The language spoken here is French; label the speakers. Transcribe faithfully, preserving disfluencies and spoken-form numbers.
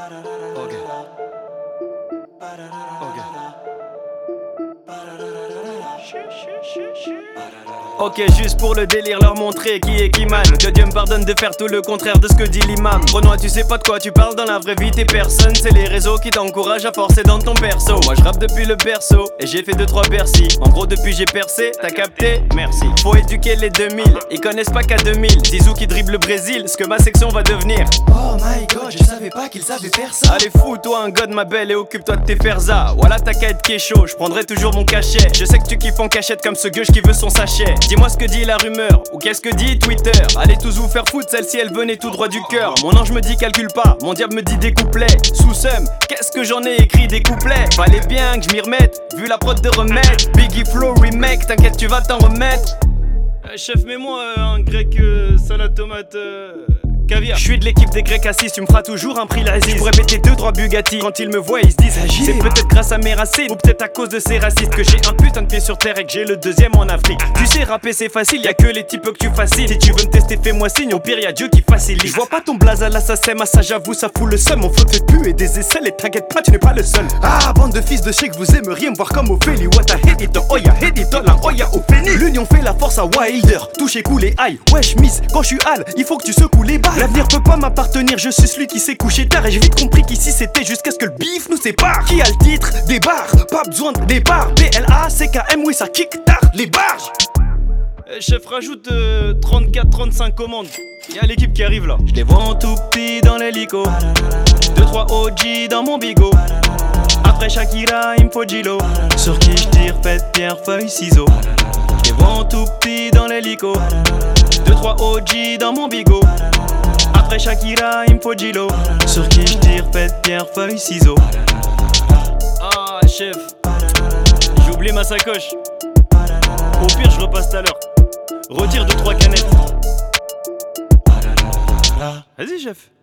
Speaker 1: Ok. Ok. Ok, juste pour le délire, leur montrer qui est qui man. Que Dieu me pardonne de faire tout le contraire de ce que dit l'imam. Renoir, tu sais pas de quoi tu parles dans la vraie vie, t'es personne. C'est les réseaux qui t'encouragent à forcer dans ton perso. Moi je rappe depuis le berceau et j'ai fait deux trois Bercy. En gros depuis j'ai percé, t'as capté? Merci. Faut éduquer les deux mille, ils connaissent pas qu'à deux mille. Zizou qui dribble le Brésil, ce que ma section va devenir.
Speaker 2: Oh my god, je savais pas qu'ils savaient faire ça.
Speaker 1: Allez fous-toi un god ma belle et occupe-toi de tes ferzas. Voilà ta quête qui est chaud, je prendrai toujours mon cachet. Je sais que tu kiffes en cachette comme ce gueuche qui veut son sachet. Dis-moi ce que dit la rumeur, ou qu'est-ce que dit Twitter. Allez tous vous faire foutre, celle-ci elle venait tout droit du cœur. Mon ange me dit calcule pas, mon diable me dit des couplets. Sous seum, qu'est-ce que j'en ai écrit des couplets. Fallait bien que je m'y remette, vu la prod de remède. Biggie Flow remake, t'inquiète tu vas t'en remettre. euh, Chef mets-moi euh, un grec euh, salade tomate euh... caviar. Je suis de l'équipe des Grecs assis, tu me feras toujours un prix l'Asie. Je pourrais péter deux trois Bugatti, quand ils me voient ils se disent c'est peut-être grâce à mes racines, ou peut-être à cause de ces racistes que j'ai un putain de pied sur terre et que j'ai le deuxième en Afrique. Tu sais rapper c'est facile, y'a que les types que tu fascines. Si tu veux me tester fais-moi signe, au pire y'a Dieu qui facilite. Je vois pas ton blaze à l'assassin, ça j'avoue ça fout le seum. Mon flow fait pu et des aisselles et t'inquiète pas tu n'es pas le seul.
Speaker 2: Ah, bande de fils de shake, vous aimeriez me voir comme Ophélie. What a hit it, oh ya hit it, la oh ya Ophélie. L'union fait la force à Wilder, touche et cool et aïe. Wesh miss, quand je suis hal, il faut que tu secoues les balles. L'avenir peut pas m'appartenir, je suis celui qui s'est couché tard. Et j'ai vite compris qu'ici c'était jusqu'à ce que le bif nous sépare. Qui a le titre? Des barres, pas besoin de départ. B L A C K M, oui ça kick tard, les barges.
Speaker 1: euh, Chef rajoute euh, trente-quatre trente-cinq commandes. Y'a l'équipe qui arrive là. Je les vois en tout petit dans l'hélico. deux trois O G dans mon bigot. Après Shakira, il me faut Gilo. Sur qui je tire, faites pierre, feuille, ciseaux. Je les vois en tout petit dans l'hélico. deux trois O G dans mon bigot. Après Shakira, il me faut Gilo. Sur qui je tire, faites pierre, feuille, ciseaux. Ah chef, j'ai oublié ma sacoche. Au pire je repasse tout à l'heure. Retire deux trois canettes. Vas-y chef.